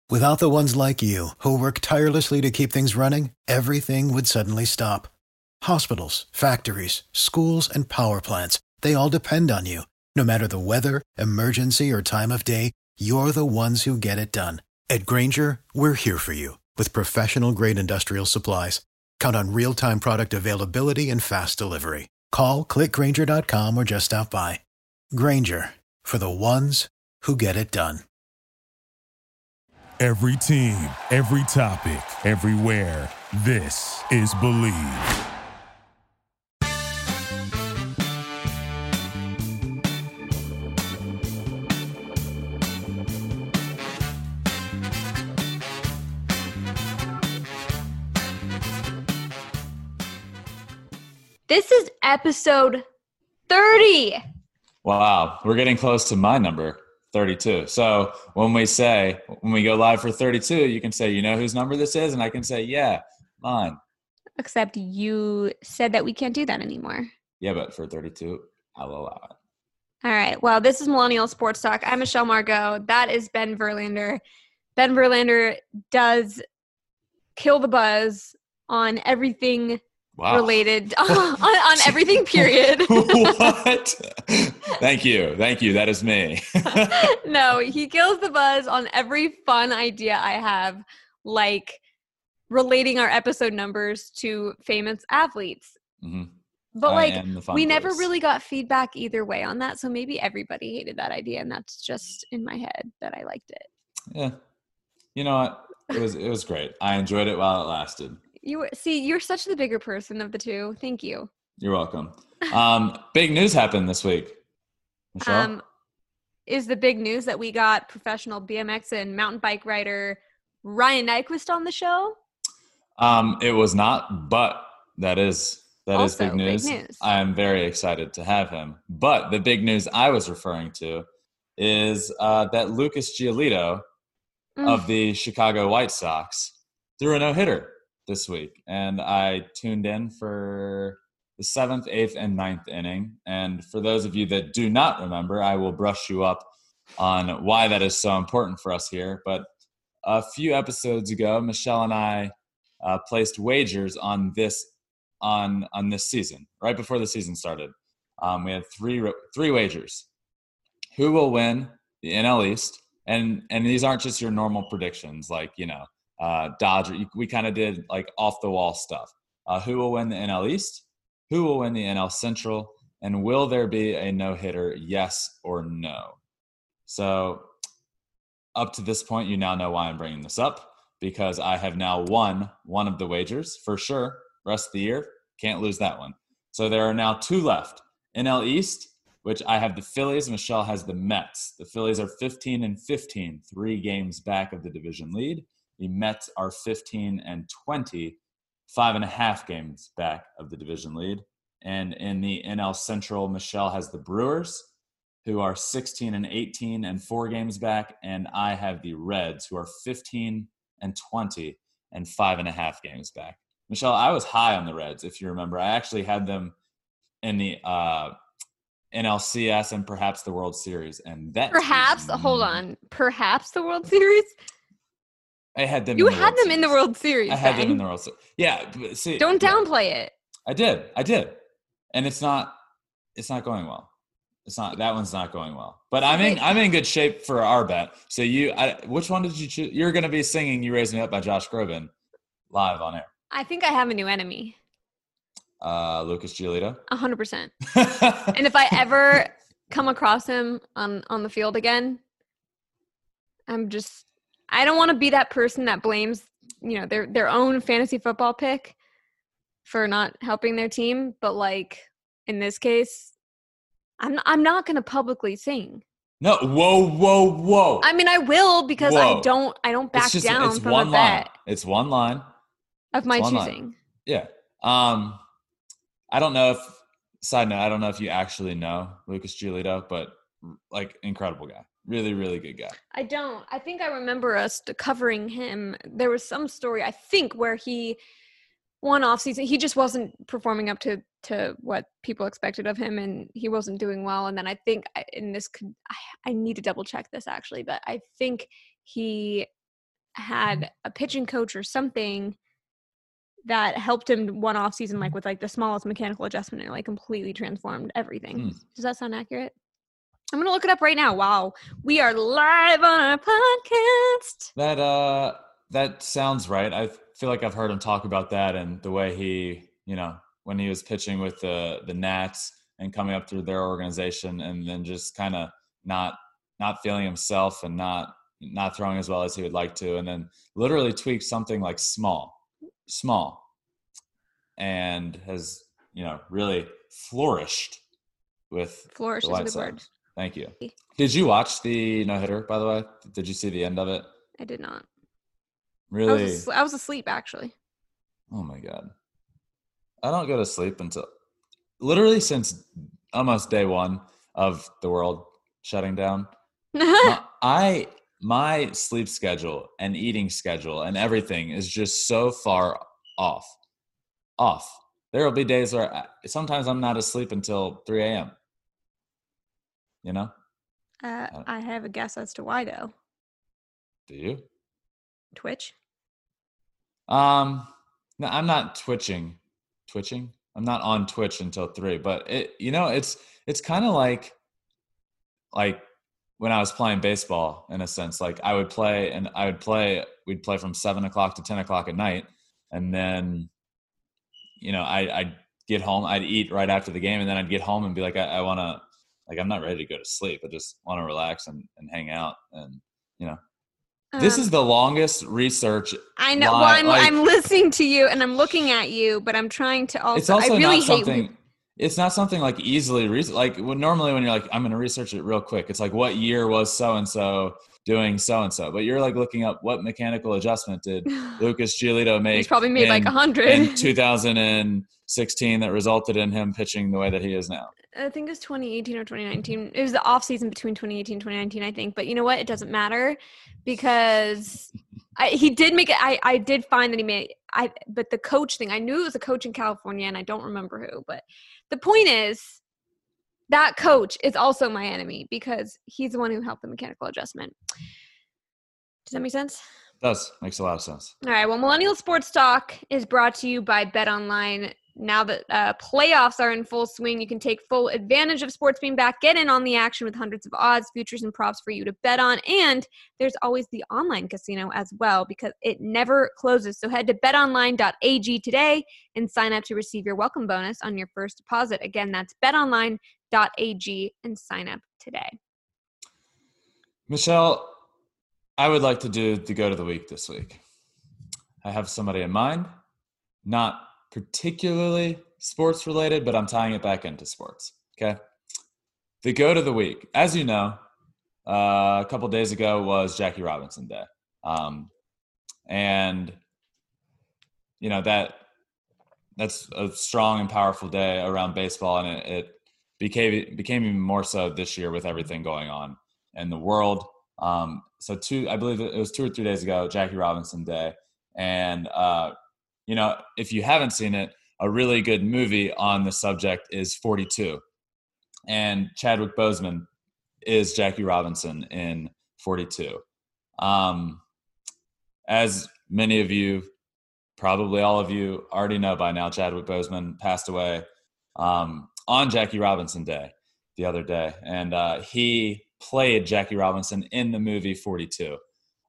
Without the ones like you, who work tirelessly to keep things running, everything would suddenly stop. Hospitals, factories, schools, and power plants, they all depend on you. No matter the weather, emergency, or time of day, you're the ones who get it done. At Grainger, we're here for you with professional-grade industrial supplies. Count on real-time product availability and fast delivery. Call, click Grainger.com, or just stop by. Grainger, for the ones who get it done. Every team, every topic, everywhere. This is Believe. This is episode 30. Wow, we're getting close to my number, 32. So when we go live for 32, you can say, you know whose number this is? And I can say, yeah, mine. Except you said that we can't do that anymore. Yeah, but for 32, I'll allow it. All right. Well, this is Millennial Sports Talk. I'm Michelle Margot. That is Ben Verlander. Ben Verlander does kill the buzz on everything related, on everything, period. What? Thank you. That is me. No, he kills the buzz on every fun idea I have, like relating our episode numbers to famous athletes. Mm-hmm. But we never really got feedback either way on that. So maybe everybody hated that idea, and that's just in my head that I liked it. Yeah. You know what? It was great. I enjoyed it while it lasted. You're such the bigger person of the two. Thank you. You're welcome. Big news happened this week. Michelle? Is the big news that we got professional BMX and mountain bike rider Ryan Nyquist on the show? It was not, but that is big news. Big news. I'm very excited to have him. But the big news I was referring to is that Lucas Giolito of the Chicago White Sox threw a no-hitter this week. And I tuned in for the 7th, 8th, and 9th inning. And for those of you that do not remember, I will brush you up on why that is so important for us here. But a few episodes ago, Michelle and I placed wagers on this season, right before the season started. We had three wagers. Who will win the NL East? And these aren't just your normal predictions, like, Dodger. We kind of did like off the wall stuff. Who will win the NL East? Who will win the NL Central? And will there be a no-hitter, yes or no? So up to this point, you now know why I'm bringing this up, because I have now won one of the wagers for sure. Rest of the year, can't lose that one. So there are now two left. NL East, which I have the Phillies. Michelle has the Mets. The Phillies are 15-15, 3 games back of the division lead. The Mets are 15-20, 5.5 games back of the division lead. And in the NL Central, Michelle has the Brewers, who are 16-18 and 4 games back. And I have the Reds, who are 15-20 and 5.5 games back. Michelle, I was high on the Reds, if you remember. I actually had them in the NLCS and perhaps the World Series. And that hold on. Perhaps the World Series? I had them. You had them in the World Series. I had them in the World Series. Yeah. See, don't downplay it. I did. And it's not going well. That one's not going well. But I'm in good shape for our bet. So which one did you choose? You're going to be singing "You Raise Me Up" by Josh Groban live on air. I think I have a new enemy. Lucas Giolito. 100%. And if I ever come across him on the field again, I don't want to be that person that blames, their own fantasy football pick for not helping their team. But like in this case, I'm not going to publicly sing. No, whoa. I mean, I will, because I don't back down from a bet. It's one line of my choosing. Yeah. I don't know if you actually know Lucas Giolito, but like incredible guy. Really, really good guy. I don't. I think I remember us covering him. There was some story, I think, where he one off season, he just wasn't performing up to what people expected of him, and he wasn't doing well. And then I think I need to double check this actually, but I think he had a pitching coach or something that helped him one off season, like with like the smallest mechanical adjustment, and it like completely transformed everything. Does that sound accurate? I'm gonna look it up right now. Wow, we are live on our podcast. That sounds right. I feel like I've heard him talk about that and the way he, when he was pitching with the Nats and coming up through their organization, and then just kind of not feeling himself and not throwing as well as he would like to, and then literally tweaked something like small, and has really flourished with flourish the White is a good word. Sox. Thank you. Did you watch the no-hitter, by the way? Did you see the end of it? I did not. Really? I was asleep, actually. Oh, my God. I don't go to sleep until literally since almost day one of the world shutting down. My sleep schedule and eating schedule and everything is just so far off. There will be days where sometimes I'm not asleep until 3 a.m. I have a guess as to why, though. Do you? Twitch? No, I'm not twitching. I'm not on Twitch until 3, but it's kind of like when I was playing baseball, in a sense. Like we'd play from 7 o'clock to 10 o'clock at night, and then I'd get home, I'd eat right after the game, and then I'd get home and be like, I want to, like, I'm not ready to go to sleep. I just want to relax and hang out. And, this is the longest research. I know. Well, I'm listening to you and I'm looking at you, but I'm trying to also. It's also I really not something. It's not something like easily like normally when you're like, I'm going to research it real quick. It's like, what year was so and so doing so and so? But you're like looking up what mechanical adjustment did Lucas Giolito make? He's probably made like 100 in 2016 that resulted in him pitching the way that he is now. I think it was 2018 or 2019. It was the off season between 2018 and 2019, I think. But you know what? It doesn't matter because he did make it. I did find that he made. But the coach thing, I knew it was a coach in California, and I don't remember who. But the point is, that coach is also my enemy because he's the one who helped the mechanical adjustment. Does that make sense? It does. Makes a lot of sense. All right. Well, Millennial Sports Talk is brought to you by BetOnline. Now that playoffs are in full swing, you can take full advantage of sports being back. Get in on the action with hundreds of odds, futures, and props for you to bet on. And there's always the online casino as well because it never closes. So head to betonline.ag today and sign up to receive your welcome bonus on your first deposit. Again, that's betonline.ag and sign up today. Michelle, I would like to do the goat of the week this week. I have somebody in mind, not particularly sports related, but I'm tying it back into sports. Okay. The goat of the week, as you know, a couple days ago was Jackie Robinson Day. And that's a strong and powerful day around baseball. And it became even more so this year with everything going on in the world. So I believe it was 2 or 3 days ago, Jackie Robinson Day. And, if you haven't seen it, a really good movie on the subject is 42. And Chadwick Boseman is Jackie Robinson in 42. As many of you, probably all of you already know by now, Chadwick Boseman passed away on Jackie Robinson Day the other day. And he played Jackie Robinson in the movie 42.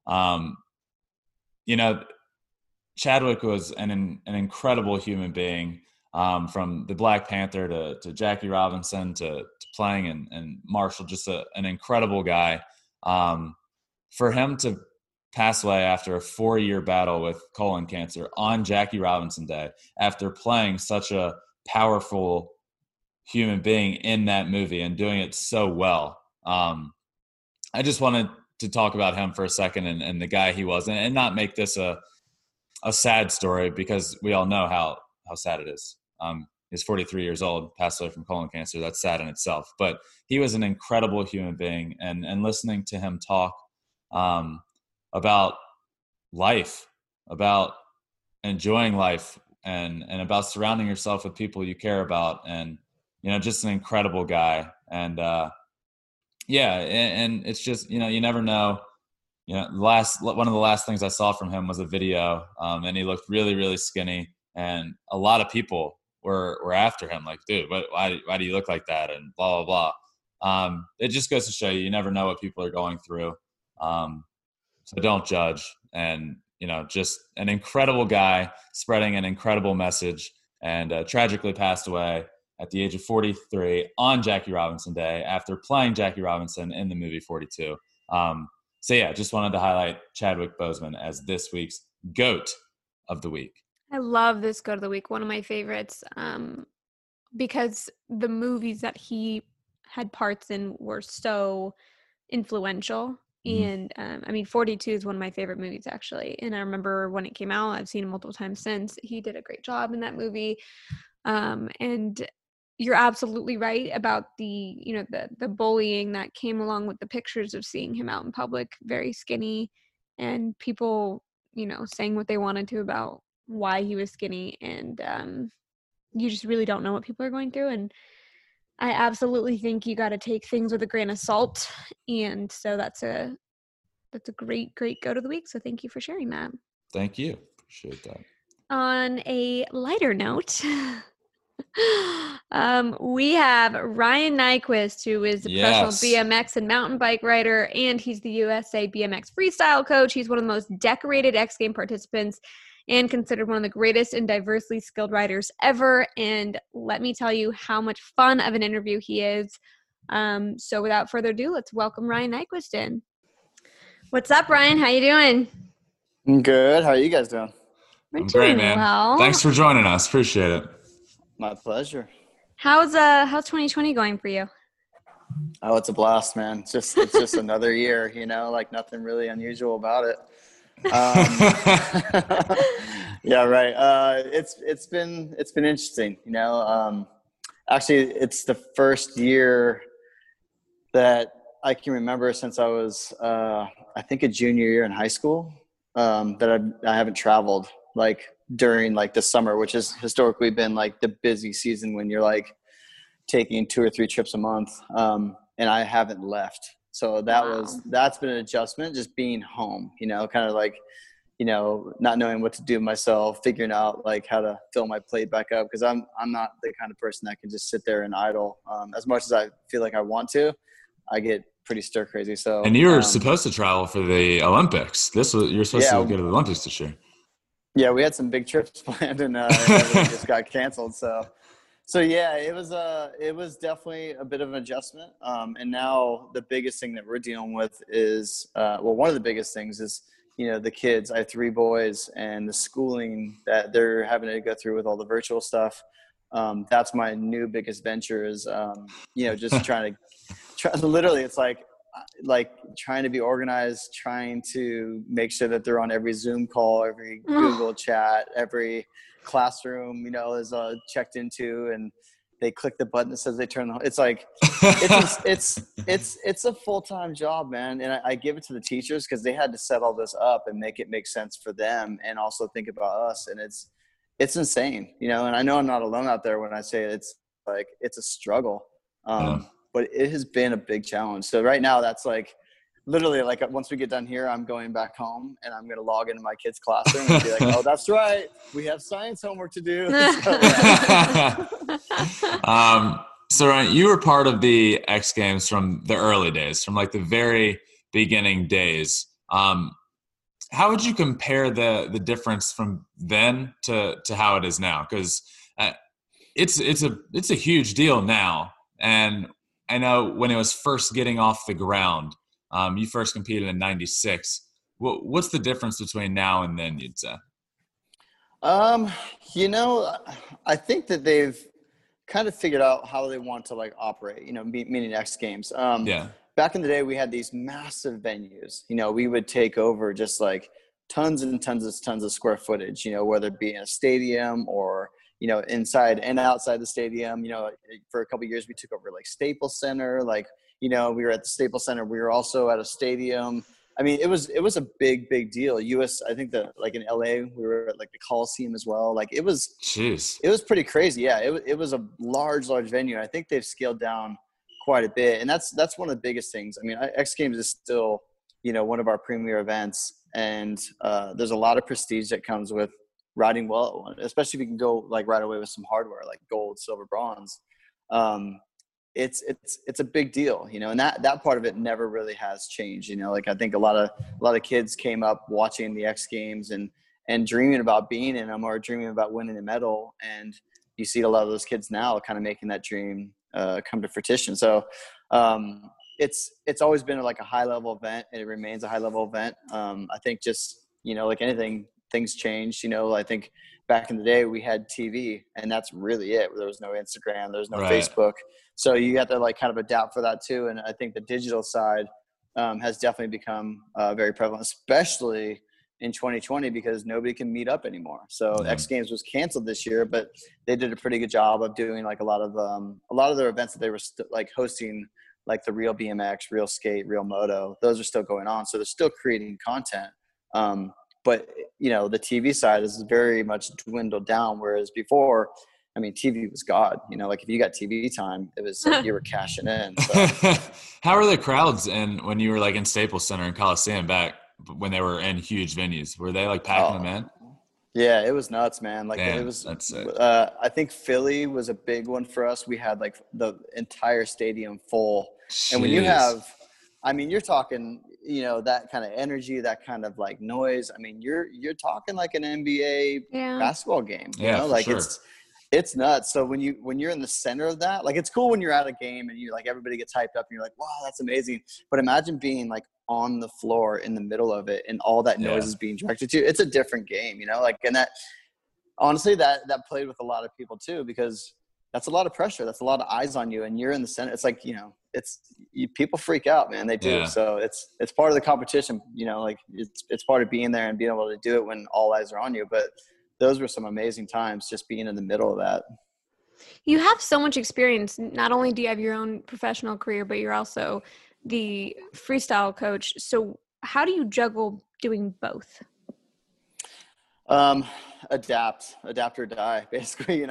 Chadwick was an incredible human being, from the Black Panther to Jackie Robinson to playing and Marshall, just an incredible guy. For him to pass away after a 4-year battle with colon cancer on Jackie Robinson Day, after playing such a powerful human being in that movie and doing it so well. I just wanted to talk about him for a second and the guy he was, and not make this a sad story because we all know how sad it is. He's 43 years old, passed away from colon cancer. That's sad in itself. But he was an incredible human being, and listening to him talk about life, about enjoying life, and about surrounding yourself with people you care about, and just an incredible guy. And and it's just you never know You know, one of the last things I saw from him was a video, and he looked really, really skinny, and a lot of people were after him, like, dude, why do you look like that, and blah blah blah. It just goes to show you never know what people are going through, so don't judge. And just an incredible guy spreading an incredible message, and tragically passed away at the age of 43 on Jackie Robinson Day after playing Jackie Robinson in the movie 42. So yeah, just wanted to highlight Chadwick Boseman as this week's GOAT of the week. I love this GOAT of the week. One of my favorites, because the movies that he had parts in were so influential. And 42 is one of my favorite movies, actually. And I remember when it came out, I've seen it multiple times since. He did a great job in that movie. And you're absolutely right about the bullying that came along with the pictures of seeing him out in public, very skinny, and people, saying what they wanted to about why he was skinny. And you just really don't know what people are going through. And I absolutely think you got to take things with a grain of salt. And so that's a great GOAT of the week. So thank you for sharing that. Thank you. Appreciate that. On a lighter note, we have Ryan Nyquist, who is a professional BMX and mountain bike rider, and he's the USA BMX freestyle coach. He's one of the most decorated X Games participants and considered one of the greatest and diversely skilled riders ever. And let me tell you how much fun of an interview he is. So without further ado, let's welcome Ryan Nyquist in. What's up, Ryan? How you doing? I'm good. How are you guys doing? We're I'm doing great, man. Well. Thanks for joining us. Appreciate it. My pleasure. How's 2020 going for you? Oh, it's a blast, man. It's just another year, like nothing really unusual about it. Yeah, right. It's been interesting, actually it's the first year that I can remember since I was, I think a junior year in high school, that I haven't traveled like during like the summer, which has historically been like the busy season when you're like taking 2 or 3 trips a month. And I haven't left. So that's been an adjustment, just being home, kind of like, not knowing what to do myself, figuring out like how to fill my plate back up. Cause I'm not the kind of person that can just sit there and idle. As much as I feel like I want to, I get pretty stir crazy. So, and you were supposed to travel for the Olympics. You're supposed to go to the Olympics this year. Yeah, we had some big trips planned, and everything just got canceled. So yeah, it was definitely a bit of an adjustment. And now the biggest thing that we're dealing with is, one of the biggest things is, the kids. I have 3 boys, and the schooling that they're having to go through with all the virtual stuff. That's my new biggest venture is, just trying to literally, it's like trying to be organized, trying to make sure that they're on every Zoom call, every Google chat, every classroom, is checked into, and they click the button that says they turn it's like, it's a full-time job, man. And I give it to the teachers because they had to set all this up and make it make sense for them and also think about us. And it's insane, and I know I'm not alone out there when I say it's like, it's a struggle. But it has been a big challenge. So right now that's like literally like once we get done here, I'm going back home and I'm going to log into my kid's classroom and be like, oh, that's right. We have science homework to do. So Ryan, you were part of the X Games from the early days, from like the very beginning days. How would you compare the difference from then to how it is now? Because it's a huge deal now. And I know when it was first getting off the ground, you first competed in 96. What's the difference between now and then, you'd say? I think that they've kind of figured out how they want to like operate, meaning X Games. Back in the day, we had these massive venues. We would take over just like tons and tons of square footage, whether it be in a stadium or inside and outside the stadium. For a couple of years, we took over like Staples Center. Like, we were at the Staples Center. We were also at a stadium. I mean, it was a big deal. I think that like in LA, we were at like the Coliseum as well. Like it was pretty crazy. Yeah. It was a large venue. I think they've scaled down quite a bit. And that's one of the biggest things. I mean, X Games is still one of our premier events. And there's a lot of prestige that comes with riding well at one, especially if you can go like right away with some hardware like gold, silver, bronze. It's a big deal, and that part of it never really has changed. Like I think a lot of kids came up watching the X Games and dreaming about being in them or dreaming about winning a medal. And you see a lot of those kids now kind of making that dream come to fruition. So it's always been like a high level event, and it remains a high level event. I think just, like anything, things changed. I think back in the day we had TV, and that's really it. There was no Instagram, there was no Facebook. So you have to like kind of adapt for that too. And I think the digital side has definitely become very prevalent, especially in 2020, because nobody can meet up anymore. So X Games was canceled this year, but they did a pretty good job of doing like a lot of their events that they were like hosting, like the Real BMX, Real Skate, Real Moto. Those are still going on. So they're still creating content. But the TV side is very much dwindled down. Whereas before, I mean, TV was God, like if you got TV time, it was like you were cashing in. So. How are the crowds when you were like in Staples Center and Coliseum back when they were in huge venues? Were they like packing them in? Yeah, it was nuts, man. Like Damn, it was, that's it. I think Philly was a big one for us. We had like the entire stadium full. Jeez. And when you have, I mean, you're talking, that kind of energy, that kind of like noise. I mean, you're talking like an NBA basketball game, like sure. It's nuts. So when you're in the center of that, like it's cool when you're at a game and you like everybody gets hyped up and you're like, wow, that's amazing. But imagine being like on the floor in the middle of it and all that noise is being directed to you. It's a different game, like, and that honestly that played with a lot of people too, because that's a lot of pressure. That's a lot of eyes on you, and you're in the center. It's like, people freak out, man. They do. Yeah. So it's part of the competition, like it's part of being there and being able to do it when all eyes are on you. But those were some amazing times just being in the middle of that. You have so much experience. Not only do you have your own professional career, but you're also the freestyle coach. So how do you juggle doing both? Adapt or die, basically,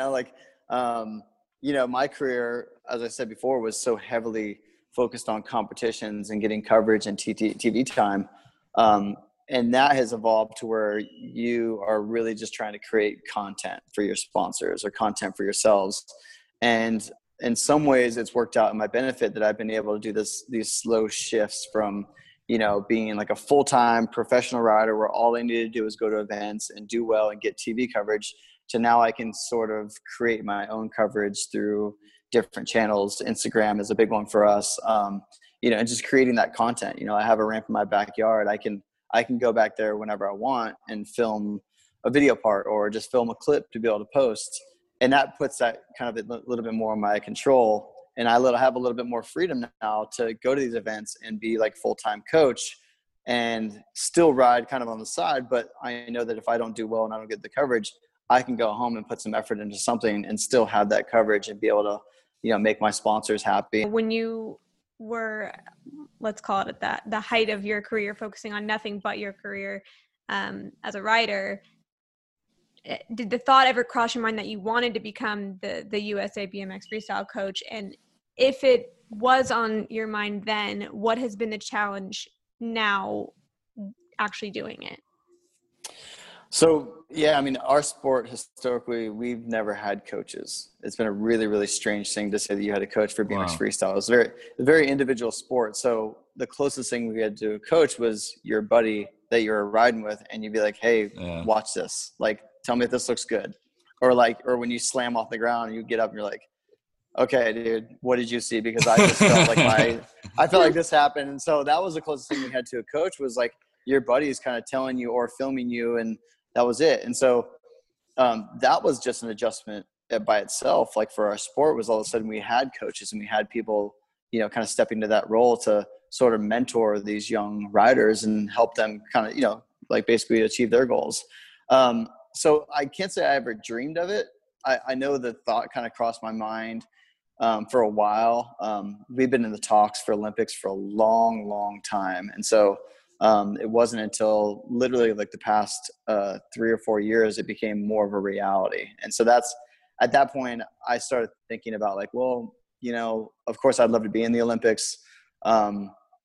my career, as I said before, was so heavily focused on competitions and getting coverage and TV time. And that has evolved to where you are really just trying to create content for your sponsors or content for yourselves. And in some ways it's worked out in my benefit that I've been able to do these slow shifts from, being like a full-time professional rider where all I need to do is go to events and do well and get TV coverage, to now I can sort of create my own coverage through different channels. Instagram is a big one for us. And just creating that content. I have a ramp in my backyard. I can go back there whenever I want and film a video part or just film a clip to be able to post. And that puts that kind of a little bit more in my control. And I have a little bit more freedom now to go to these events and be like full-time coach and still ride kind of on the side. But I know that if I don't do well and I don't get the coverage, I can go home and put some effort into something and still have that coverage and be able to, make my sponsors happy. When you were, let's call it at that, the height of your career, focusing on nothing but your career as a rider, did the thought ever cross your mind that you wanted to become the USA BMX freestyle coach? And if it was on your mind then, what has been the challenge now actually doing it? So, yeah, I mean, our sport historically, we've never had coaches. It's been a really, really strange thing to say that you had a coach for BMX freestyle. It's a very individual sport. So the closest thing we had to a coach was your buddy that you were riding with, and you'd be like, hey, watch this. Like, tell me if this looks good. Or when you slam off the ground and you get up and you're like, okay, dude, what did you see? Because I just felt like I felt like this happened. And so that was the closest thing we had to a coach, was like your buddies kind of telling you or filming you, and that was it. And so that was just an adjustment by itself. Like for our sport, was all of a sudden we had coaches and we had people, kind of stepping into that role to sort of mentor these young riders and help them kind of, like basically achieve their goals. So I can't say I ever dreamed of it. I know the thought kind of crossed my mind for a while. We've been in the talks for Olympics for a long, long time. And so it wasn't until literally like the past 3 or 4 years, it became more of a reality. And so that's, at that point, I started thinking about like, well, of course I'd love to be in the Olympics.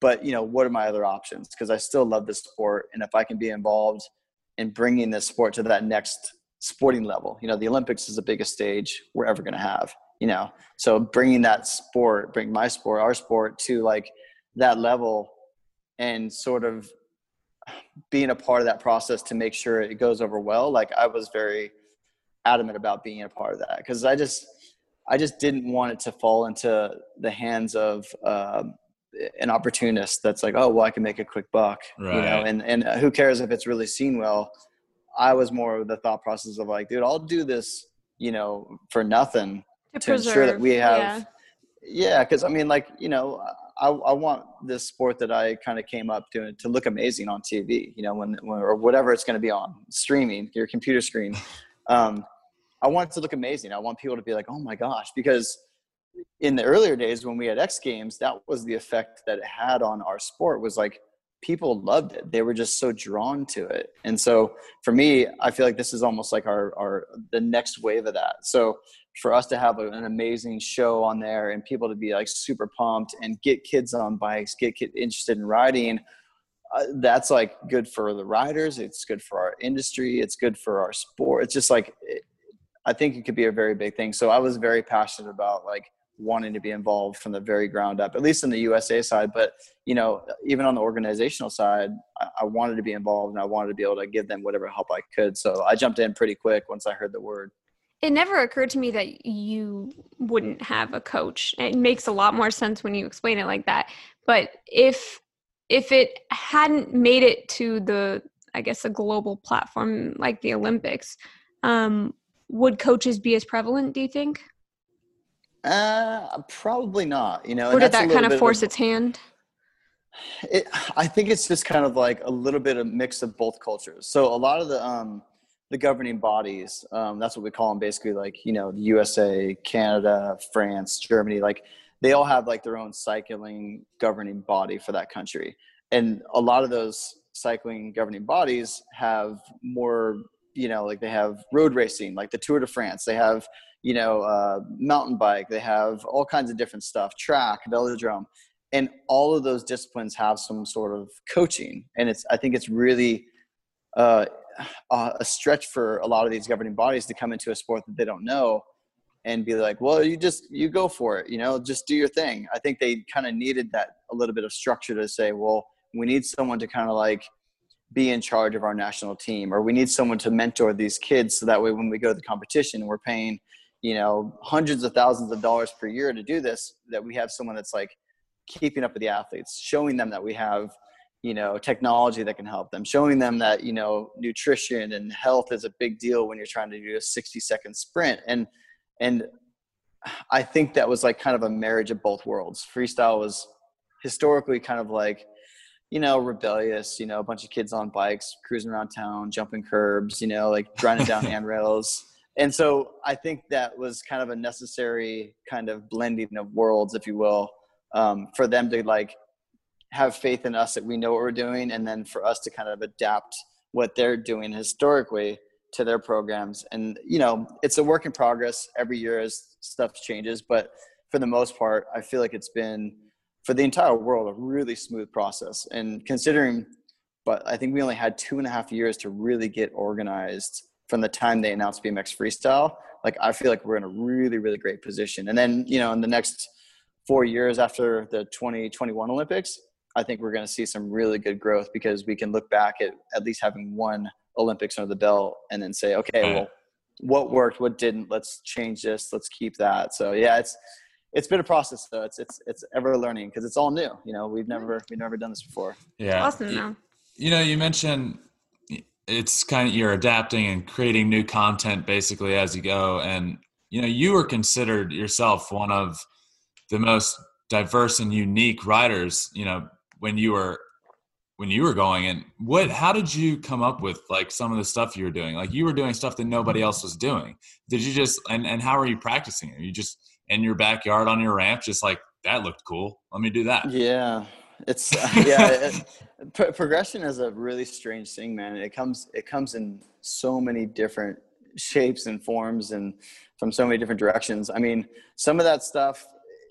but what are my other options? Because I still love this sport, and if I can be involved in bringing this sport to that next sporting level, the Olympics is the biggest stage we're ever going to have. So bringing that sport, bring my sport, our sport to like that level, and sort of being a part of that process to make sure it goes over well. Like I was very adamant about being a part of that, because I just didn't want it to fall into the hands of an opportunist that's like, oh, well, I can make a quick buck, right. And who cares if it's really seen well. I was more of the thought process of like, dude, I'll do this, for nothing to ensure that we have, because I mean, like, I want this sport that I kind of came up doing to look amazing on TV, when or whatever it's going to be on streaming, your computer screen. I want it to look amazing. I want people to be like, oh my gosh, because in the earlier days when we had X Games, that was the effect that it had on our sport, was like people loved it. They were just so drawn to it. And so for me, I feel like this is almost like the next wave of that. So for us to have an amazing show on there and people to be like super pumped and get kids on bikes, get kids interested in riding, that's like good for the riders. It's good for our industry. It's good for our sport. It's just like, I think it could be a very big thing. So I was very passionate about like wanting to be involved from the very ground up, at least in the USA side. But, even on the organizational side, I wanted to be involved, and I wanted to be able to give them whatever help I could. So I jumped in pretty quick once I heard the word. It never occurred to me that you wouldn't have a coach. It makes a lot more sense when you explain it like that. But if it hadn't made it to a global platform like the Olympics, would coaches be as prevalent, do you think? Probably not, Or did that kind of force its hand? I think it's just kind of like a little bit of mix of both cultures. So a lot of the governing bodies, that's what we call them, basically, like, the USA, Canada, France, Germany, like they all have like their own cycling governing body for that country. And a lot of those cycling governing bodies have more, like they have road racing, like the Tour de France, they have, mountain bike, they have all kinds of different stuff, track, velodrome, and all of those disciplines have some sort of coaching. And I think it's really a stretch for a lot of these governing bodies to come into a sport that they don't know and be like, well, you go for it, just do your thing. I think they kind of needed that a little bit of structure to say, well, we need someone to kind of like be in charge of our national team, or we need someone to mentor these kids. So that way, when we go to the competition, we're paying, hundreds of thousands of dollars per year to do this, that we have someone that's like keeping up with the athletes, showing them that we have, technology that can help them, showing them that, nutrition and health is a big deal when you're trying to do a 60-second sprint. And I think that was like kind of a marriage of both worlds. Freestyle was historically kind of like, rebellious, a bunch of kids on bikes, cruising around town, jumping curbs, like grinding down handrails. And so I think that was kind of a necessary kind of blending of worlds, if you will, for them to like have faith in us that we know what we're doing. And then for us to kind of adapt what they're doing historically to their programs. And, it's a work in progress every year as stuff changes. But for the most part, I feel like it's been, for the entire world, a really smooth process. And considering, but I think we only had 2.5 years to really get organized from the time they announced BMX Freestyle. Like, I feel like we're in a really, really great position. And then, in the next 4 years after the 2021 Olympics, I think we're going to see some really good growth, because we can look back at least having one Olympics under the belt and then say, okay, well, what worked, what didn't, let's change this, let's keep that. So yeah, it's been a process though. It's ever learning, because it's all new. We've never done this before. Yeah. Awesome though. You mentioned it's kind of, you're adapting and creating new content basically as you go. And, you were considered yourself one of the most diverse and unique riders, when you were going. And how did you come up with like some of the stuff you were doing? Like, you were doing stuff that nobody else was doing. Did you just, and how are you practicing it? Are you just in your backyard on your ramp, just like, that looked cool, let me do that? Yeah. It's progression is a really strange thing, man. It comes in so many different shapes and forms and from so many different directions. I mean, some of that stuff,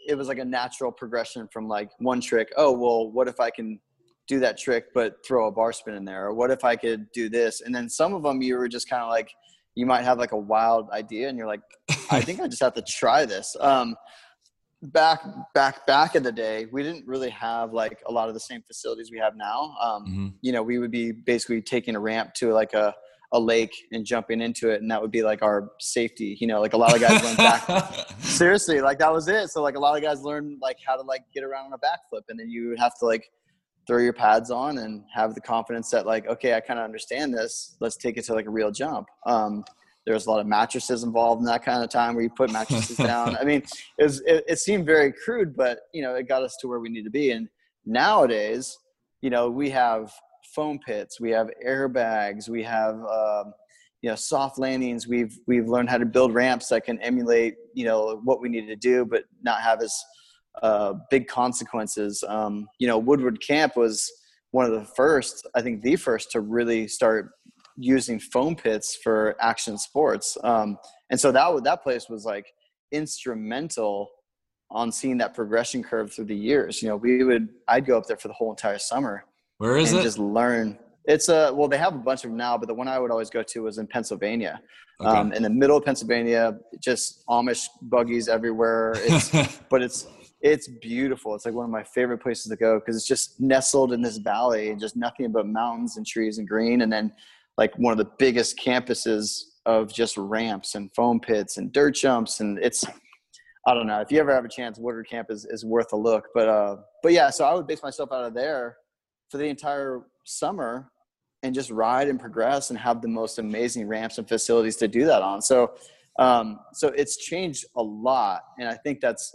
it was like a natural progression from like one trick. Oh, well, what if I can do that trick, but throw a bar spin in there? Or what if I could do this? And then some of them you were just kind of like, you might have like a wild idea and you're like, I think I just have to try this. Back in the day, we didn't really have like a lot of the same facilities we have now. You know, we would be basically taking a ramp to like a lake and jumping into it. And that would be like our safety, you know, like a lot of guys learned back. Seriously, like that was it. So like a lot of guys learned like how to like get around on a backflip, and then you have to like throw your pads on and have the confidence that like, okay, I kind of understand this. Let's take it to like a real jump. There's a lot of mattresses involved in that kind of time where you put mattresses down. I mean, it seemed very crude, but you know, it got us to where we need to be. And nowadays, you know, we have foam pits, we have airbags, we have, you know, soft landings. We've learned how to build ramps that can emulate, you know, what we need to do, but not have as big consequences. You know, Woodward Camp was one of the first, I think the first, to really start using foam pits for action sports. And so that place was like instrumental on seeing that progression curve through the years. You know, I'd go up there for the whole entire summer. Where is it? Just learn. It's well, they have a bunch of them now, but the one I would always go to was in Pennsylvania. Okay. In the middle of Pennsylvania, just Amish buggies everywhere. But it's beautiful. It's like one of my favorite places to go because it's just nestled in this valley and just nothing but mountains and trees and green. And then like one of the biggest campuses of just ramps and foam pits and dirt jumps. And I don't know, if you ever have a chance, Woodward Camp is worth a look. But yeah, so I would base myself out of there for the entire summer and just ride and progress and have the most amazing ramps and facilities to do that on. So it's changed a lot. And I think that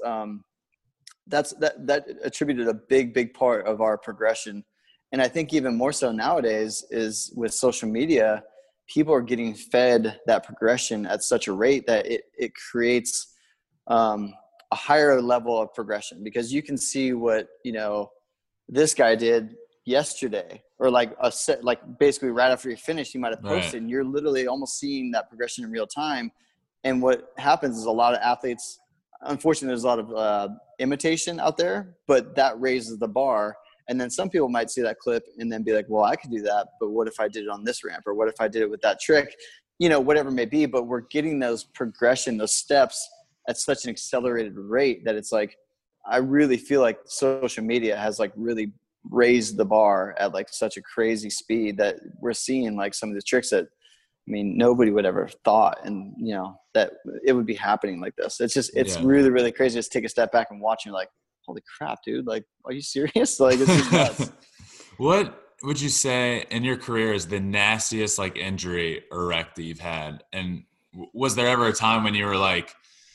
attributed a big part of our progression. And I think even more so nowadays is with social media, people are getting fed that progression at such a rate that it creates a higher level of progression, because you can see what, you know, this guy did yesterday, or like basically right after you finish, you might have posted, right, and you're literally almost seeing that progression in real time. And what happens is a lot of athletes, unfortunately, there's a lot of imitation out there, but that raises the bar. And then some people might see that clip and then be like, well, I could do that, but what if I did it on this ramp? Or what if I did it with that trick? You know, whatever it may be, but we're getting those progression, those steps at such an accelerated rate that it's like, I really feel like social media has like really raised the bar at like such a crazy speed that we're seeing like some of the tricks that, I mean, nobody would ever thought, and you know, that it would be happening like this. It's really, really crazy to take a step back and watch, and you're like, holy crap, dude, like, are you serious? Like, this is nuts. What would you say in your career is the nastiest like injury or wreck that you've had? And was there ever a time when you were like,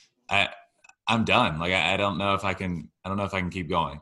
I'm done. Like, I don't know if I can keep going.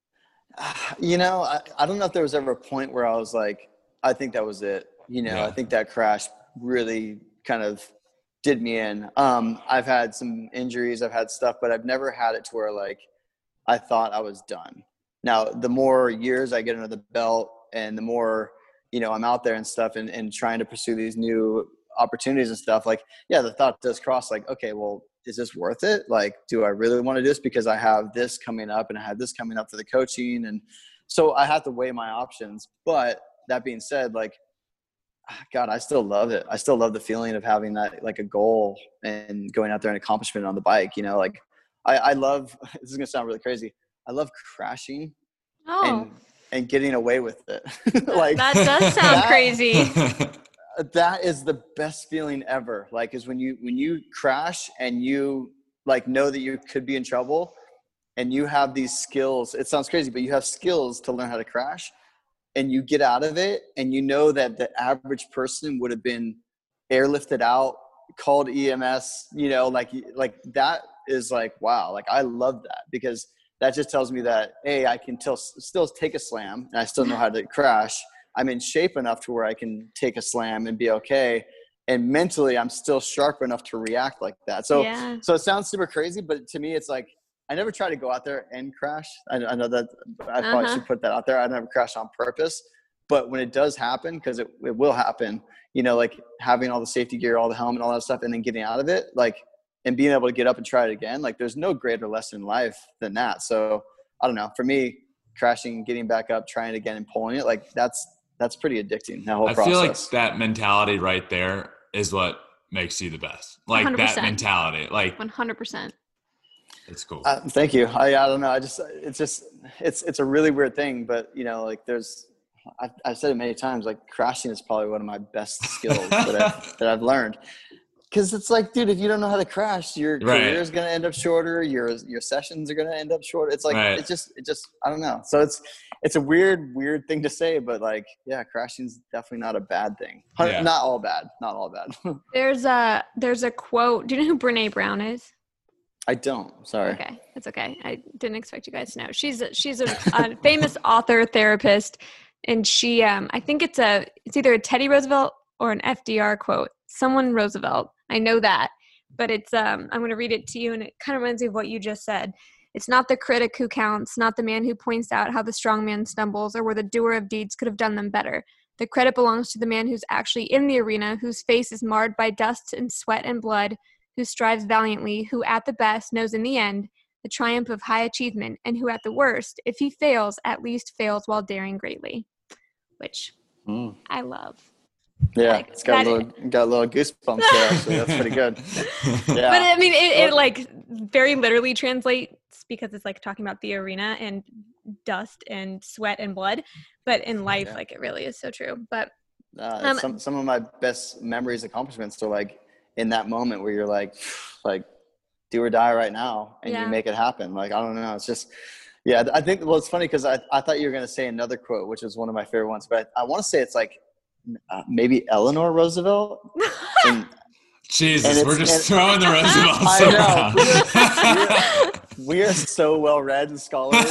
You know, I don't know if there was ever a point where I was like, I think that was it. You know, I think that crash really kind of did me in. I've had some injuries, I've had stuff, but I've never had it to where like I thought I was done. Now, the more years I get under the belt and the more, you know, I'm out there and stuff and trying to pursue these new opportunities and stuff, like, yeah, the thought does cross like, okay, well, is this worth it? Like, do I really want to do this? Because I have this coming up and I have this coming up for the coaching. And so I have to weigh my options. But that being said, like, God, I still love it. I still love the feeling of having that, like a goal and going out there and accomplishment on the bike, you know, like I love, this is going to sound really crazy. I love crashing and getting away with it. Like that does sound crazy. That is the best feeling ever. Like, is when you crash and you like know that you could be in trouble and you have these skills. It sounds crazy, but you have skills to learn how to crash, and you get out of it and you know that the average person would have been airlifted out, called EMS, you know, like that is like, wow. Like, I love that, because that just tells me that, hey, I can still take a slam and I still know how to crash. I'm in shape enough to where I can take a slam and be okay. And mentally, I'm still sharp enough to react like that. So it sounds super crazy, but to me, it's like, I never try to go out there and crash. I know that I probably should put that out there. I never crash on purpose, but when it does happen, because it will happen, you know, like having all the safety gear, all the helmet, all that stuff, and then getting out of it, like and being able to get up and try it again, like there's no greater lesson in life than that. So I don't know, for me, crashing, getting back up, trying it again and pulling it, like that's pretty addicting, that whole process. I feel like that mentality right there is what makes you the best. Like 100%. That mentality, like 100%. It's cool. Thank you. I don't know. It's a really weird thing, but you know, like I've said it many times, like crashing is probably one of my best skills that I've learned. Cause it's like, dude, if you don't know how to crash, your career is going to end up shorter. Your sessions are going to end up shorter. It's like, it just, I don't know. So it's a weird thing to say, but like, yeah, crashing is definitely not a bad thing. Yeah. Not all bad. There's a quote. Do you know who Brene Brown is? I don't. Sorry. Okay. That's okay. I didn't expect you guys to know. She's a famous author, therapist. And she, I think it's either a Teddy Roosevelt or an FDR quote. Someone Roosevelt. I know that. But it's, I'm going to read it to you, and it kind of reminds me of what you just said. It's not the critic who counts, not the man who points out how the strong man stumbles or where the doer of deeds could have done them better. The credit belongs to the man who's actually in the arena, whose face is marred by dust and sweat and blood, who strives valiantly, who at the best knows in the end the triumph of high achievement, and who at the worst, if he fails, at least fails while daring greatly. Which I love. Yeah, like, it's got a little goosebumps there. Actually, that's pretty good. Yeah, but I mean, it like very literally translates because it's like talking about the arena and dust and sweat and blood. But in life, like it really is so true. But some of my best memories, accomplishments are like in that moment where you're like do or die right now, and you make it happen. Like I don't know, it's just. Yeah, I think, well, it's funny because I thought you were going to say another quote, which is one of my favorite ones, but I want to say it's like maybe Eleanor Roosevelt. Jesus, we're just throwing the Roosevelts around. We are so well-read and scholarly.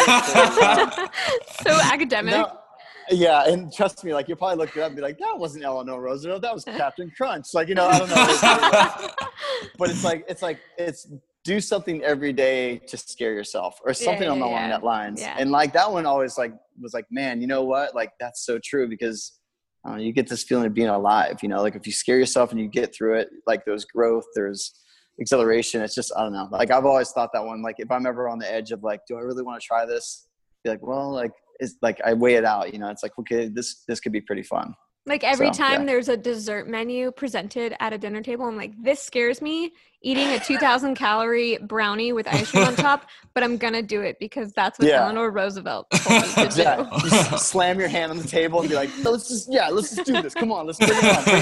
So academic. No, yeah, and trust me, like you'll probably look it up and be like, that wasn't Eleanor Roosevelt, that was Captain Crunch. Like, you know, I don't know. But it's do something every day to scare yourself or something along that lines. Yeah. And like that one always like was like, man, you know what? Like that's so true because you get this feeling of being alive, you know, like if you scare yourself and you get through it, like there's growth, there's exhilaration. It's just, I don't know. Like I've always thought that one, like if I'm ever on the edge of like, do I really want to try this? Be like, well, like it's like, I weigh it out, you know, it's like, okay, this could be pretty fun. Like every time there's a dessert menu presented at a dinner table, I'm like, this scares me eating a 2,000 calorie brownie with ice cream on top, but I'm going to do it because that's what Eleanor Roosevelt told me to do. You just slam your hand on the table and be like, let's just do this. Come on, let's bring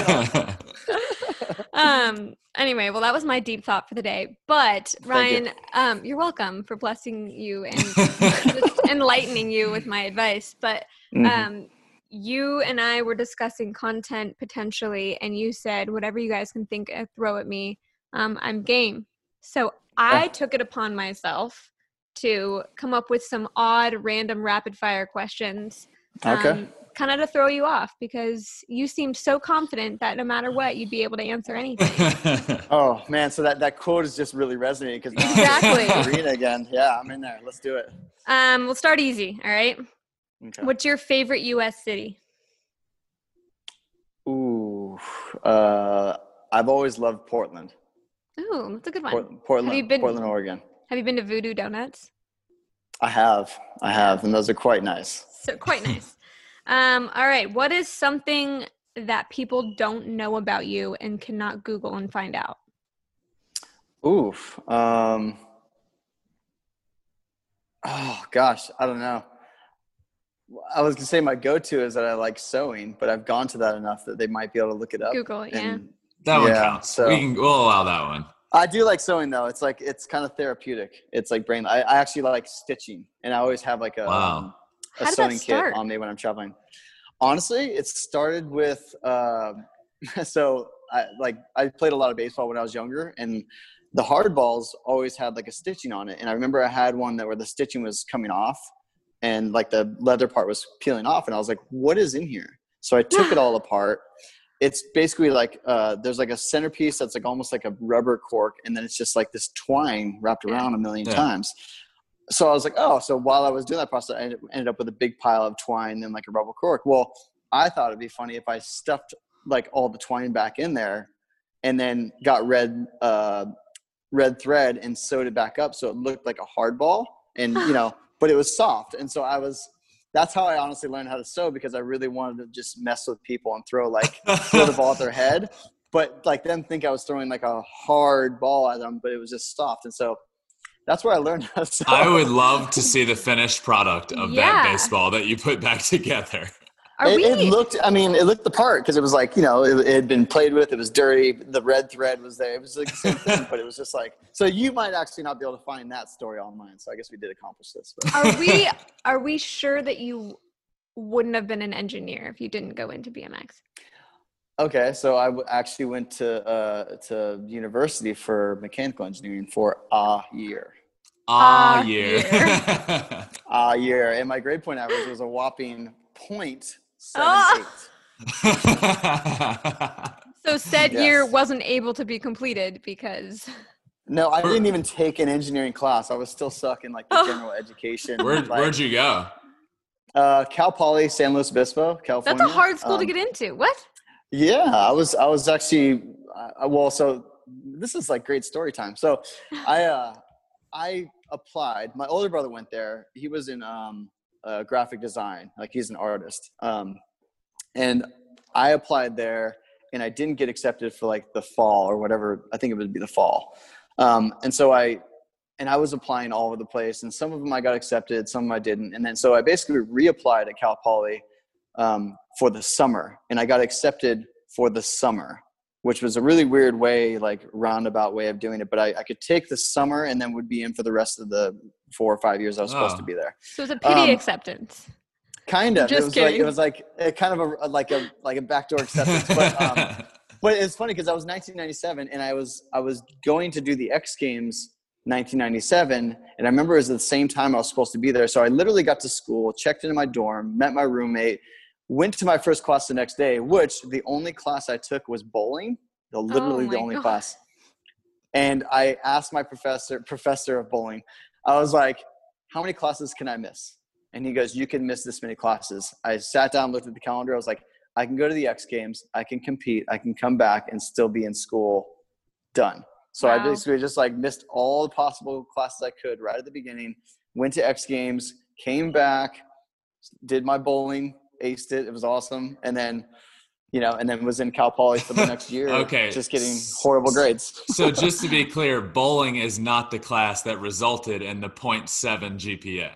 it on. Anyway, well, that was my deep thought for the day. But Ryan, you're welcome for blessing you and just enlightening you with my advice. But you and I were discussing content potentially, and you said, whatever you guys can think of, throw at me. I'm game. So I took it upon myself to come up with some odd, random, rapid-fire questions. Okay. Kind of to throw you off because you seemed so confident that no matter what, you'd be able to answer anything. Oh, man. So that quote is just really resonating because exactly. Arena again. Yeah, I'm in there. Let's do it. We'll start easy. All right. Okay. What's your favorite U.S. city? Ooh, I've always loved Portland. Ooh, that's a good one. Portland, Oregon. Have you been to Voodoo Donuts? I have, and those are quite nice. So quite nice. All right. What is something that people don't know about you and cannot Google and find out? Oof. Oh gosh, I don't know. I was gonna say my go-to is that I like sewing, but I've gone to that enough that they might be able to look it up. Google it, yeah. That one counts. So we'll allow that one. I do like sewing though. It's like it's kind of therapeutic. It's like brain. I actually like stitching, and I always have like a sewing kit on me when I'm traveling. Honestly, it started with so I played a lot of baseball when I was younger, and the hard balls always had like a stitching on it. And I remember I had one where the stitching was coming off, and like the leather part was peeling off, and I was like, "What is in here?" So I took it all apart. It's basically like there's like a centerpiece that's like almost like a rubber cork, and then it's just like this twine wrapped around a million times. So I was like, oh, so while I was doing that process, I ended up with a big pile of twine and like a rubber cork. Well, I thought it'd be funny if I stuffed like all the twine back in there and then got red red thread and sewed it back up so it looked like a hard ball, and but it was soft. And so that's how I honestly learned how to sew, because I really wanted to just mess with people and throw the ball at their head, but like them think I was throwing like a hard ball at them, but it was just soft. And so that's where I learned how to sew. I would love to see the finished product of that baseball that you put back together. It looked the part, because it was like, it had been played with. It was dirty. The red thread was there. It was like the same thing, but it was just like, so you might actually not be able to find that story online. So I guess we did accomplish this. But. Are we sure that you wouldn't have been an engineer if you didn't go into BMX? Okay. So I actually went to university for mechanical engineering for a year. A year. A year. And my grade point average was a whopping 0.78. So said year wasn't able to be completed because. No, I didn't even take an engineering class. I was still stuck in like the general education. Where'd you go? Cal Poly, San Luis Obispo, California. That's a hard school to get into. What? Yeah, I was actually so this is like great story time. So I applied. My older brother went there. He was in graphic design, like he's an artist. And I applied there, and I didn't get accepted for like the fall or whatever. I think it would be the fall. And so I was applying all over the place, and some of them I got accepted, some of them I didn't. And then so I basically reapplied at Cal Poly for the summer, and I got accepted for the summer, which was a really weird way, like roundabout way of doing it. But I could take the summer and then would be in for the rest of the 4 or 5 years I was supposed to be there. So it's a pity acceptance. Kind of. Just kidding. It was like a kind of a backdoor acceptance. But it's funny because I was 1997 and I was going to do the X Games 1997, and I remember it was at the same time I was supposed to be there. So I literally got to school, checked into my dorm, met my roommate, went to my first class the next day, which the only class I took was bowling, literally the only class. And I asked my professor of bowling, I was like, how many classes can I miss? And he goes, you can miss this many classes. I sat down, looked at the calendar. I was like, I can go to the X Games. I can compete. I can come back and still be in school. Done. So I basically just like missed all the possible classes I could right at the beginning, went to X Games, came back, did my bowling, aced it. It was awesome. And then, and then was in Cal Poly for the next year. Okay. Just getting horrible grades. So just to be clear, bowling is not the class that resulted in the 0.7 GPA.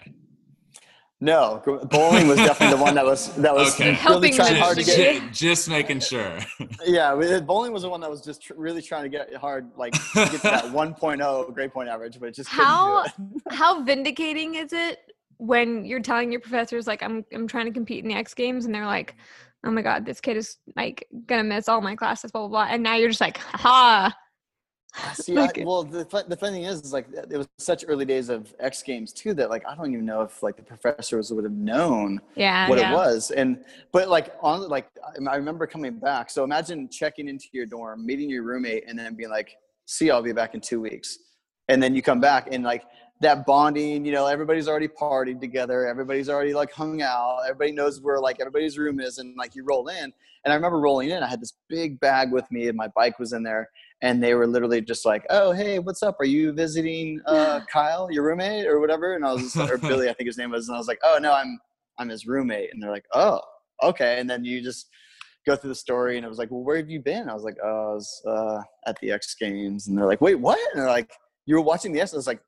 No, bowling was definitely the one that was okay. Really trying hard to get. Just making sure. Yeah, bowling was the one that was just really trying to get hard, like to get to that 1.0 grade point average, but it just couldn't do it. How vindicating is it when you're telling your professors like I'm trying to compete in the X Games, and they're like, oh my God, this kid is like gonna miss all my classes, blah blah blah, and now you're just like, ha. See, the funny thing is like it was such early days of X Games too that like I don't even know if like the professors would have known what it was. But like I remember coming back. So imagine checking into your dorm, meeting your roommate, and then being like, "See, I'll be back in 2 weeks," and then you come back and like that bonding. Everybody's already partied together. Everybody's already like hung out. Everybody knows where like everybody's room is, and like you roll in. And I remember rolling in. I had this big bag with me, and my bike was in there. And they were literally just like, "Oh, hey, what's up? Are you visiting Kyle, your roommate, or whatever?" And I was just, or Billy, I think his name was. And I was like, "Oh no, I'm his roommate." And they're like, "Oh, okay." And then you just go through the story, and it was like, "Well, where have you been?" I was like, "Oh, I was at the X Games." And they're like, "Wait, what?" And they're like, "You were watching the X?" I was like,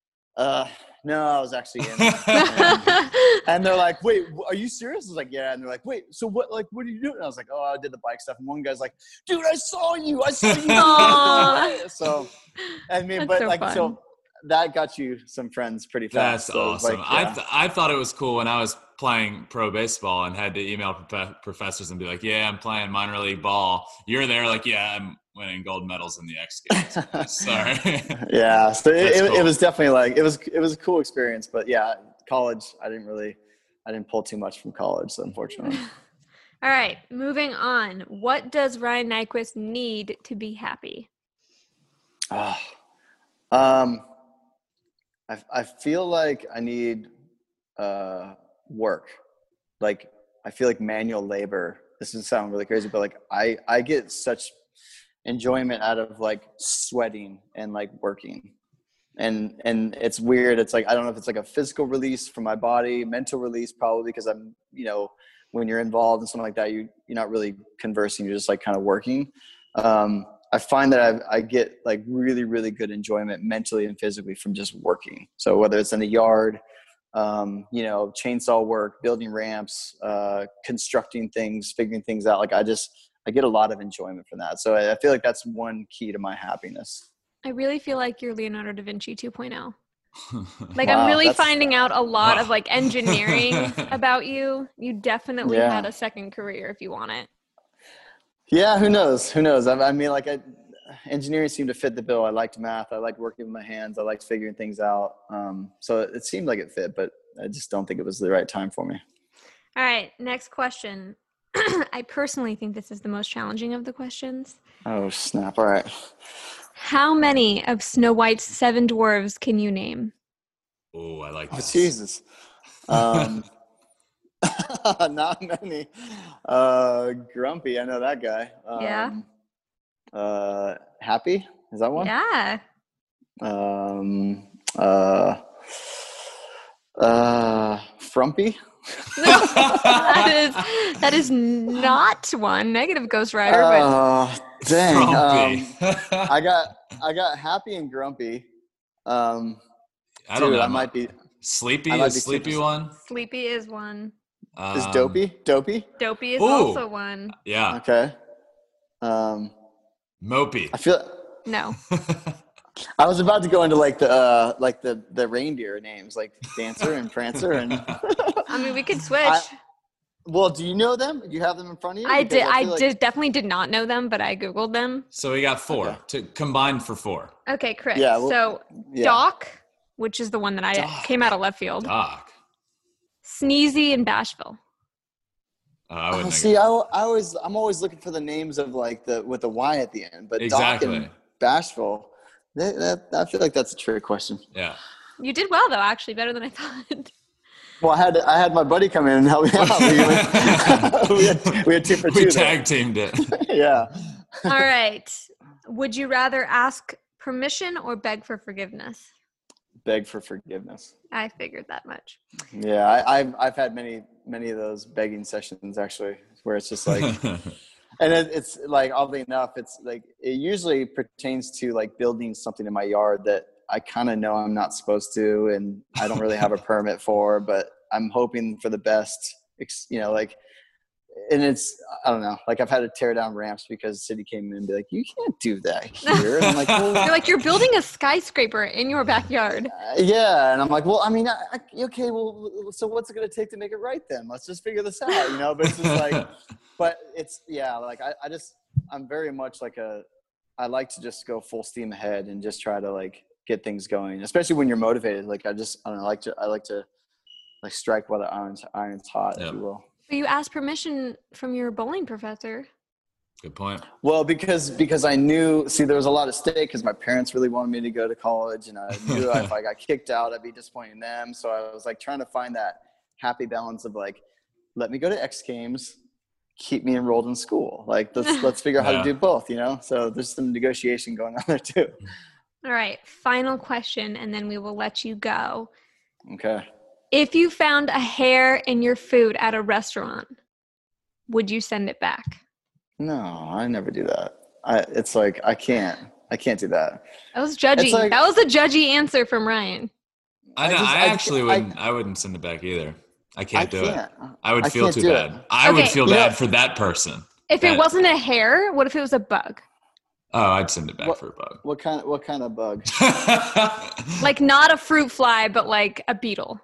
no, I was actually in. And they're like, "Wait, are you serious?" I was like, "Yeah." And they're like, "Wait, so what are you doing?" And I was like, "Oh, I did the bike stuff." And one guy's like, "Dude, I saw you. So, so that got you some friends pretty fast. That's awesome. I thought it was cool when I was playing pro baseball and had to email professors and be like, "Yeah, I'm playing minor league ball." You're there, like, "Yeah, I'm winning gold medals in the X Games." Sorry. Yeah, so it was definitely like it was a cool experience, but yeah, college I didn't pull too much from college, unfortunately. All right, moving on. What does Ryan Nyquist need to be happy? I feel like I need work. Like I feel like manual labor. This doesn't sound really crazy, but like I get such enjoyment out of like sweating and like working. And it's weird. It's like, I don't know if it's like a physical release from my body, mental release, probably because I'm, you know, when you're involved in something like that, you're not really conversing. You're just like kind of working. I find that I get like really, really good enjoyment mentally and physically from just working. So whether it's in the yard, you know, chainsaw work, building ramps, constructing things, figuring things out. Like I get a lot of enjoyment from that. So I feel like that's one key to my happiness. I really feel like you're Leonardo da Vinci 2.0. Like Wow, I'm really finding out a lot of like engineering about you. You definitely had a second career if you want it. Yeah, who knows? I mean, like engineering seemed to fit the bill. I liked math. I liked working with my hands. I liked figuring things out. So it seemed like it fit, but I just don't think it was the right time for me. All right, next question. I personally think this is the most challenging of the questions. Oh, snap. All right. How many of Snow White's 7 dwarves can you name? Oh, I like Oh, this. Jesus. Not many. Grumpy, I know that guy. Happy, is that one? Yeah. Frumpy. that is not one. Negative Ghost Rider, but dang. I got Happy and Grumpy. I don't know. I might be Sleepy is Sleepy one. Sleepy is one. Is Dopey? Dopey is also one. Yeah. Okay. Mopey. I feel no. I was about to go into like the reindeer names, like Dancer and Prancer, and I mean, we could switch. Well, do you know them? Do you have them in front of you? I definitely did not know them, but I Googled them. So we got 4 to combine for 4. Okay, correct. Yeah, well, Doc, which is the one that I came out of left field. Doc. Sneezy and Bashful. I wouldn't see. I'm always looking for the names of like with the Y at the end, but exactly. Doc and Bashful. I feel like that's a trick question. Yeah. You did well though, actually, better than I thought. Well, I had my buddy come in and help me out. we had 2 for 2. We tag teamed it. Yeah. All right. Would you rather ask permission or beg for forgiveness? Beg for forgiveness. I figured that much. Yeah, I've had many of those begging sessions actually, where it's just like, and it's like, oddly enough, it's like it usually pertains to like building something in my yard that I kind of know I'm not supposed to, and I don't really have a permit for, but I'm hoping for the best, you know, like, and it's, I don't know, like I've had to tear down ramps because the city came in and be like, you can't do that here. And I'm like, well, you're building a skyscraper in your backyard. Yeah. And I'm like, well, I mean, okay, well, so what's it going to take to make it right then? Let's just figure this out, you know? But it's just like, but it's, yeah, like I'm very much like I like to just go full steam ahead and just try to like get things going, especially when you're motivated. Like I don't know, I like to like strike while the iron's hot, if you will. But you asked permission from your bowling professor. Good point. Well, because I knew, there was a lot at stake because my parents really wanted me to go to college, and I knew if I got kicked out, I'd be disappointing them. So I was like trying to find that happy balance of like, let me go to X Games, keep me enrolled in school. Like let's figure out how to do both, you know? So there's some negotiation going on there too. All right. Final question, and then we will let you go. Okay. If you found a hair in your food at a restaurant, would you send it back? No, I never do that. It's like, I can't do that. That was judgy. Like, that was a judgy answer from Ryan. I wouldn't send it back either. I can't do it. I would feel too bad. I would feel bad for that person. If it wasn't a hair, what if it was a bug? Oh, I'd send it back for a bug. What kind of bug? Like not a fruit fly, but like a beetle.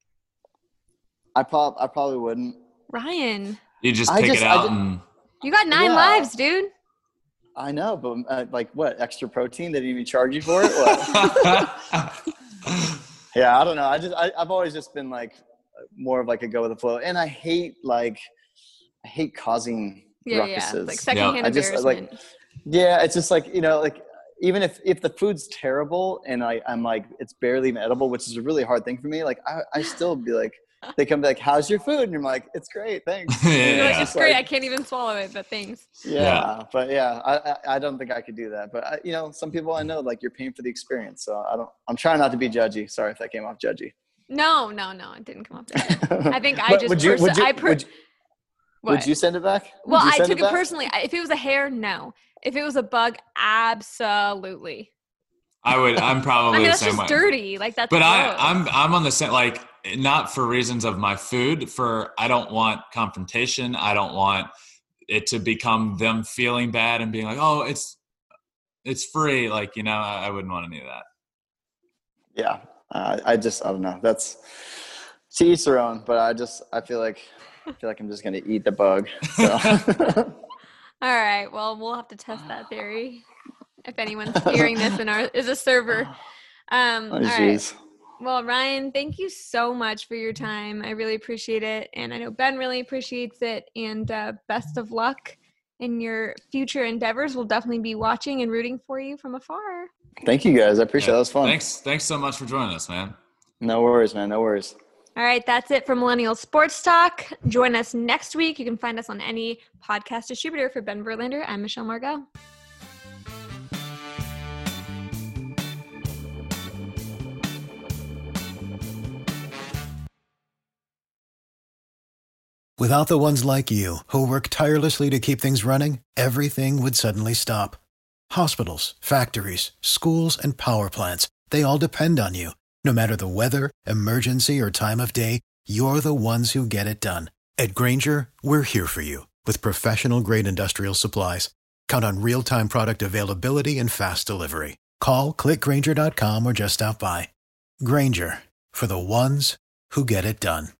I probably wouldn't. Ryan. You just pick it out and... You got 9 lives, dude. I know, but like what? Extra protein? They didn't even charge you for it? What? Yeah, I don't know. I've always just been like more of like a go with the flow. And I hate causing ruckuses. Yeah. Like secondhand embarrassment. It's just like, you know, like even if the food's terrible and I'm like, it's barely even edible, which is a really hard thing for me. Like I still be like, they come back, how's your food? And you're like, it's great, thanks. You're like, it's great. I can't even swallow it, but thanks. Yeah. But I don't think I could do that. But some people I know, like, you're paying for the experience. So I'm trying not to be judgy. Sorry if that came off judgy. No, it didn't come off judgy. I think I just would you send it back? Well, I took it personally. If it was a hair, no. If it was a bug, absolutely. I'm probably the same way. That's just dirty. Like, that's But gross. I'm on the same, like, not for reasons of my food. I don't want confrontation. I don't want it to become them feeling bad and being like, oh, it's free. Like, I wouldn't want any of that. Yeah. I don't know. That's to each their own, but I feel like I'm just going to eat the bug. So. All right. Well, we'll have to test that theory. If anyone's hearing this and is a server. All right. Well, Ryan, thank you so much for your time. I really appreciate it. And I know Ben really appreciates it. And best of luck in your future endeavors. We'll definitely be watching and rooting for you from afar. Thank you, guys. I appreciate it. That was fun. Thanks so much for joining us, man. No worries, man. No worries. All right, that's it for Millennial Sports Talk. Join us next week. You can find us on any podcast distributor. For Ben Verlander, I'm Michelle Margot. Without the ones like you, who work tirelessly to keep things running, everything would suddenly stop. Hospitals, factories, schools, and power plants, they all depend on you. No matter the weather, emergency, or time of day, you're the ones who get it done. At Grainger, we're here for you with professional-grade industrial supplies. Count on real-time product availability and fast delivery. Call, click Grainger.com, or just stop by. Grainger, for the ones who get it done.